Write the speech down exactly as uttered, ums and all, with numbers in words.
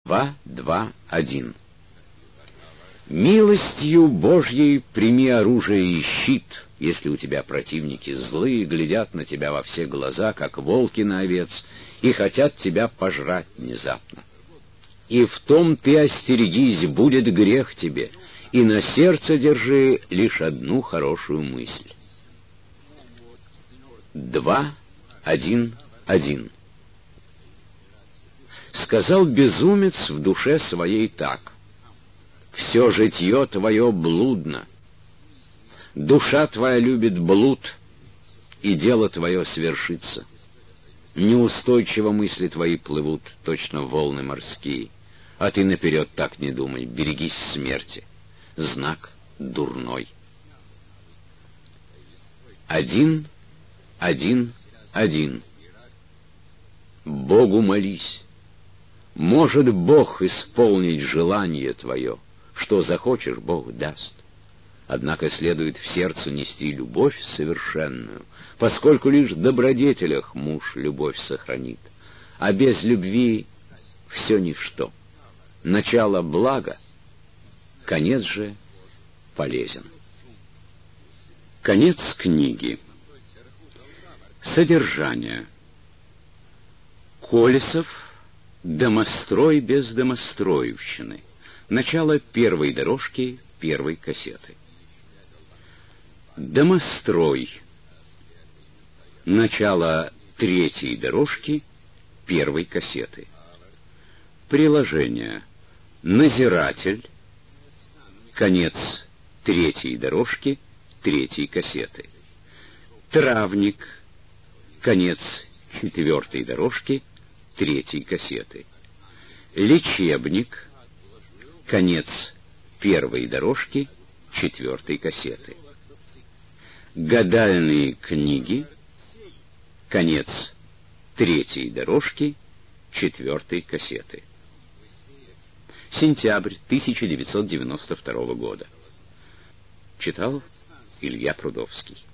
два, два, один. Милостью Божьей прими оружие и щит, если у тебя противники злые, глядят на тебя во все глаза, как волки на овец, и хотят тебя пожрать внезапно. И в том ты остерегись, будет грех тебе, и на сердце держи лишь одну хорошую мысль. Два, один, один. Сказал безумец в душе своей так: все житье твое блудно, душа твоя любит блуд, и дело твое свершится. Неустойчиво мысли твои плывут, точно волны морские, а ты наперед так не думай, берегись смерти. Знак дурной. Один, один, один. Богу молись. Может Бог исполнить желание твое. Что захочешь, Бог даст. Однако следует в сердце нести любовь совершенную, поскольку лишь в добродетелях муж любовь сохранит, а без любви все ничто. Начало блага, конец же полезен. Конец книги. Содержание. Колесов. Домострой без домостроевщины. Начало первой дорожки первой кассеты. Домострой. Начало третьей дорожки первой кассеты. Приложение. Назиратель. Конец третьей дорожки третьей кассеты. Травник. Конец четвертой дорожки третьей кассеты. Лечебник. Конец первой дорожки четвертой кассеты. Гадальные книги. Конец третьей дорожки четвертой кассеты. Сентябрь тысяча девятьсот девяносто второго года. Читал Илья Прудовский.